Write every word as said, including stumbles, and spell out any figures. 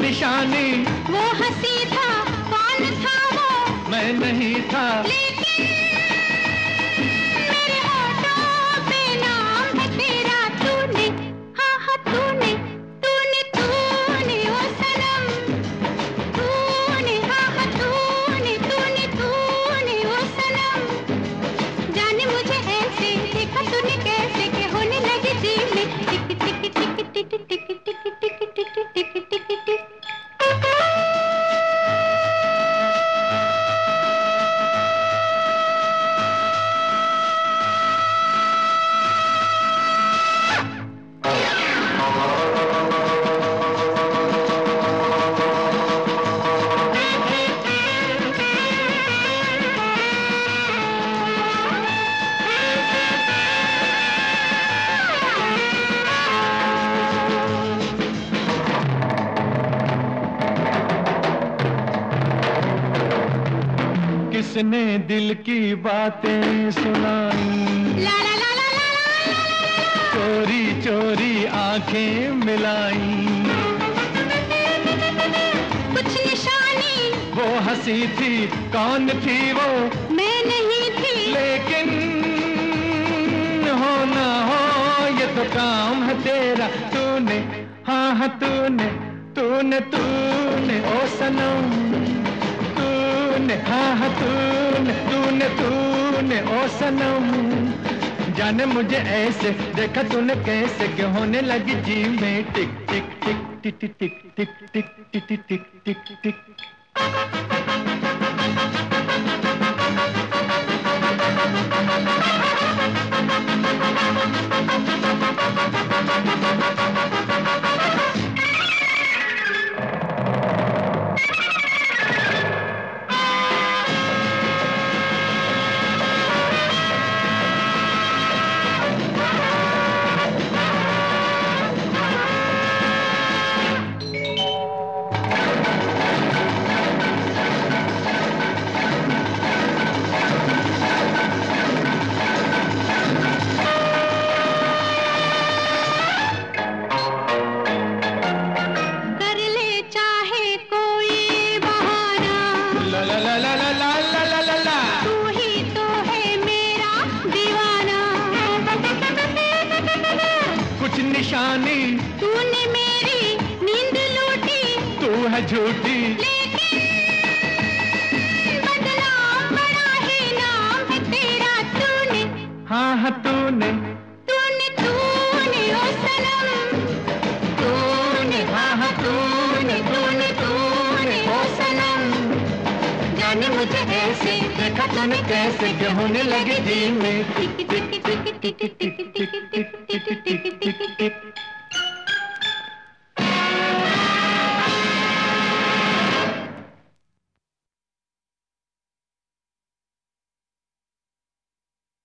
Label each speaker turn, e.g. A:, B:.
A: निशानी
B: वो हंसी था, कौन था वो?
A: मैं नहीं था,
B: लेकिन मेरे होठों पे नाम है तेरा। तूने, हाँ हाँ तूने, तूने तूने ओ सनम, तूने, हाँ हाँ तूने, तूने तूने ओ सनम। जाने मुझे ऐसे देखा तूने कैसे कि होने लगी जी में टिक टिक टिक टिक टिक टिक टिक टिक टिक टिक टिक टिक।
A: किसने दिल की बातें सुनाई,
B: ला ला ला ला ला ला।
A: चोरी चोरी आंखें मिलाई,
B: कुछ निशानी
A: वो हंसी थी, कौन थी वो?
B: मैं नहीं थी,
A: लेकिन हो ना हो ये तो काम है तेरा। तूने, हाँ हाँ तूने, तूने तूने ओ सनम, तूने, हाँ हाँ तूने, तूने तूने ओ सनम। जाने मुझे ऐसे देखा तूने कैसे कि होने लगी जी में टिक टिक टिक टिक टिक टिक टिक टिक टिक टिक टिक टिक। निशानी
B: तूने मेरी नींद लूटी,
A: तू है झूठी,
B: लेकिन बदनाम बड़ा ही नाम है तेरा। तूने,
A: हाँ हाँ तूने,
B: तूने तूने ओ सनम, तूने, हाँ हाँ तूने, तूने तूने ओ सनम। जाने मुझे ऐसे देखा तूने कैसे कि होने लगे दिल में टिक टिक टिक टिक टिक टिक टिक टिक टिक टिक टिक टिक।